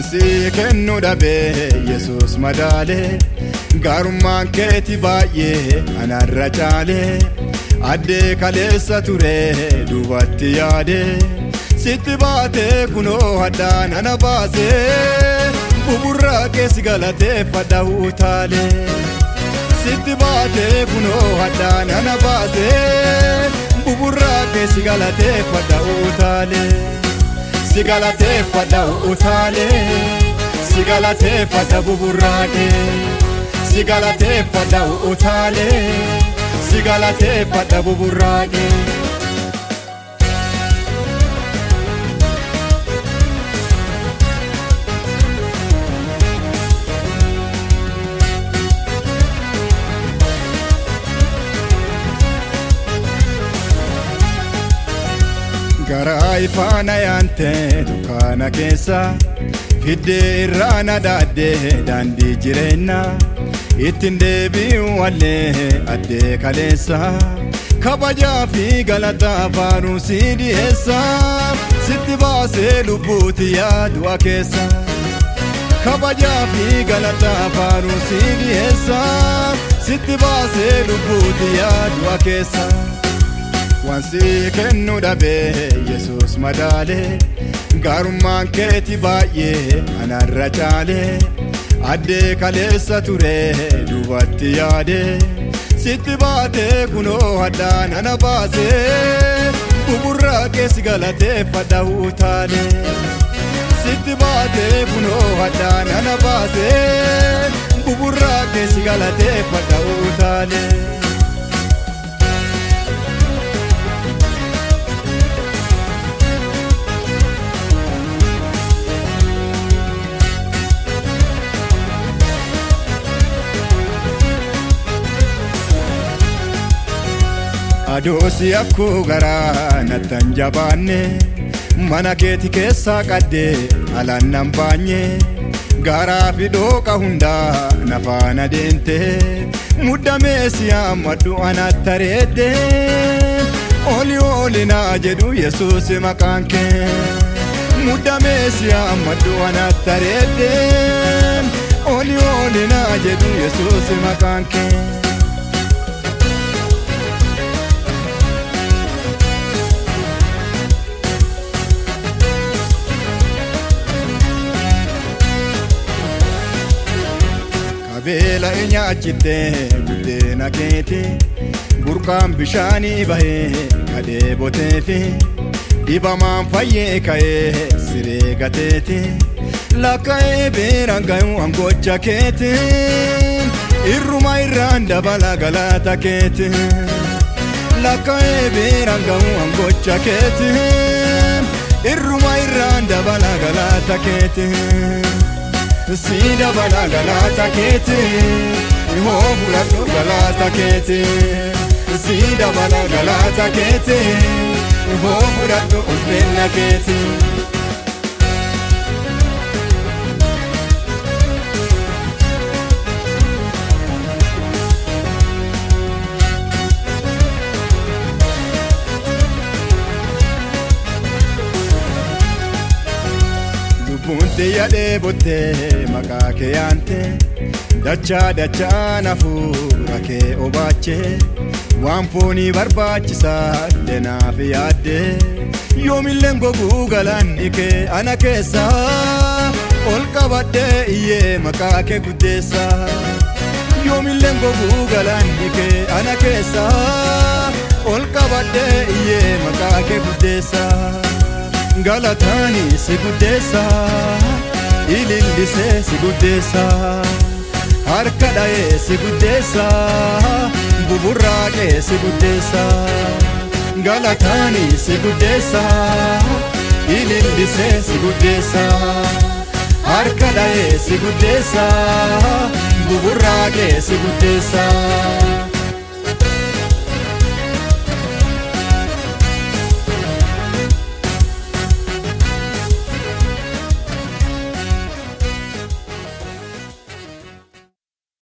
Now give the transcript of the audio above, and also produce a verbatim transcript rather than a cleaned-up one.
Wansi kennu dhabe Yesus madale garummaan keeti baay'ee anarra caale adde kaleessa ture duubatti yaade sitti baate kunoo haddaan ana baase buburraa keesi galateeffadha utaale sitti baate kunoo haddaan ana baase buburraa keesi galateeffadha utaale Sigalatefadha utaale sigalatefadha buburraaqe sigalatefadha utaale sigalatefadha buburraaqe Garaa ifaana yaante dukkaana keessa fiddee irraana daadde daandii jireenya ittiin deebi'u wallee addee kaleessa kabajaa fi galataa faaruu si dhiyeessa sitti baasee lubbuuti yaadua keessa kabajaa fi galataa faaruu si dhiyeessa sitti baasee lubbuuti yaadua keessa. Wansi kennu dhabe Yesus madale garummaan keeti baay'ee anarra caale adde kaleessa ture duubatti yaade sitti baate kunoo haddaan ana baase buburraa keesi galateeffadha utaale sitti baate kunoo haddaan ana baase buburraa keesi galateeffadha utaale Adoosi akkoo garaa nattan jabaanne mana keeti keessaa qadde alaan nan baanye garaa fi dhooqa hundaa nafaana deente muddamee si hammadhu anatta reedde oli oli naa jedhu Yesuus maqaan kee muddamee si hammadhu anatta reedde oli oli naa jedhu Yesuus maqaan kee Beela nyaachite buddeena keeti burqaan bishaanii bahee kadhee boteefi dhibamaan fayyee ka'ee siree gateeti lakka'ee beeraan ga'u hangocha keeti irruma irraan dabala galata keeti lakka'ee beeraan ga'u hangocha keeti irruma irraan dabala galata keeti Sida bala galata kete, iho buladho galata kete. Sida bala galata kete, iho buladho ulfenna kete. Bunte yade botte makake yante dacha dacha nafuura kee obaache waan foonii barbaachisa denaaf yaadde yoomilleen goguu galaanni kee ana keessa ol qabadde iyyee makake guddeessa yoomilleen goguu galaanni kee ana keessa ol qabadde iyyee makake guddeessa Galatani si guddeessa ilillisee si guddeessa harka dha'ee si guddeessa buburraaqee si guddeessa Galatani si guddeessa ilillisee si guddeessa harka dha'ee si guddeessa buburraaqee si guddeessa